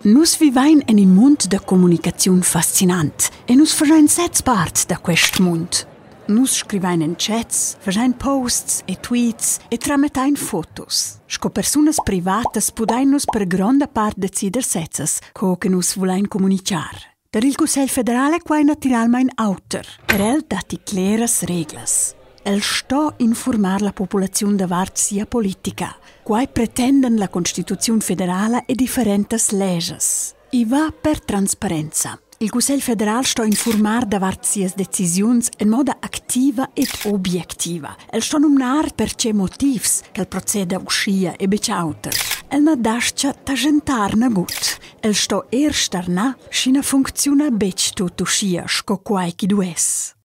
Nus vivain en un mund de comunicaziun fascinant e nus faschein sez part da quest mund. Nus scrivain en chats, faschein posts e tweets e trametain fotos. Sco persunas privatas pudain nus per gronda part decider sezzas co che nus vulain comunicar. Der il Cussegl federale quai naturalmein auter, per el dati cleras reglas. El sto informar la popolazione davart sia politica, quai pretenden la Costituzione federale e differentes leges. I va per trasparenza. Il Cussegl federal sto informar davart sias decisiuns in moda activa ed obiectiva. El sto numnar per ce motivs che il proceda uscia e becauter. El na dascia tagentarna gut. El sto erstarna schina funziona bec tot uscia sco quai chi dues.